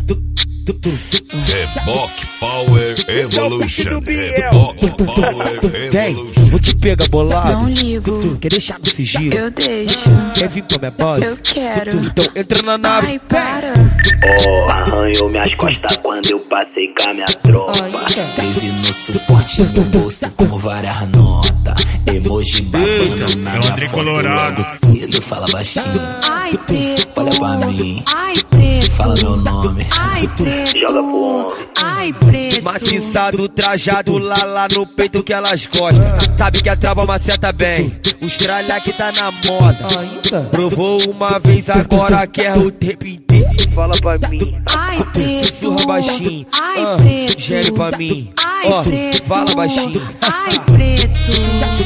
Reboque Power Evolution. Reboque Power Evolution. Vou te pegar bolado. Não ligo. Quer deixar no sigilo? Eu deixo. Quer vir pra minha base? Eu quero. Então entra na nave. Ai, para. Oh, arranhou minhas costas quando eu passei com a minha tropa. 13 no suporte, no bolso com várias notas. Emoji babando na minha foto logo cedo. Fala baixinho, Ai, preto. olha pra mim, Ai, preto. fala meu nome. Ai, preto. Joga pro homem. Ai, preto. Maciçado, trajado lá no peito que elas gostam. Sabe que a trava maceta bem. Os tralha que tá na moda. Provou uma vez, agora quer o tempo inteiro. Fala pra mim. Ai, preto. Sussurra baixinho. Ai, preto. Gere pra mim. Ai, Ó, preto. fala baixinho. Ai, preto.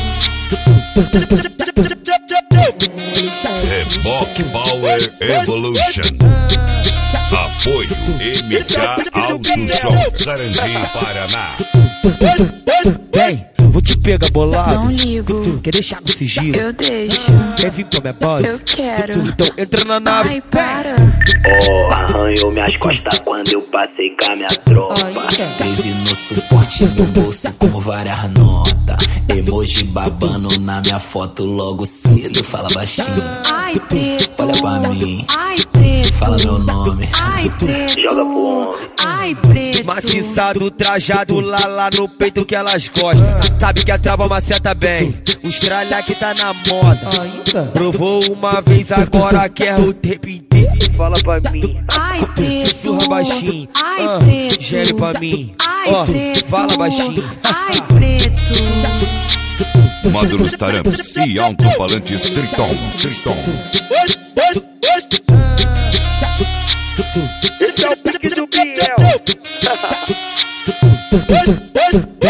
Reboque Power Evolution. Apoio MK Alto Som, Sarandi, Paraná. Vou te pegar bolado. Não ligo. Quer deixar no sigilo? Eu deixo. Quer vir pra minha base? Eu quero. Então entra na nave. Ai, para. Oh, arranhou minhas costas quando eu passei com a minha tropa. 13 no suporte, no bolso com várias notas. Emoji babando na minha foto logo cedo. Fala baixinho, Ai, preto. olha pra mim, Ai, preto. fala meu nome. Ai, preto. Joga pro homem. Ai, preto. Maciçado, trajado lá no peito que elas gostam. Sabe que a trava maceta bem. Os tralha que tá na moda. Provou uma vez, agora quer o tempo inteiro. Fala pra mim. Ai, preto. Sussurra baixinho. Ai, preto. Gere pra mim. Ai, Ó, preto. fala baixinho. Ai, preto. Módulos Taramps e alto-falantes Triton. Esse é o pique do Biel.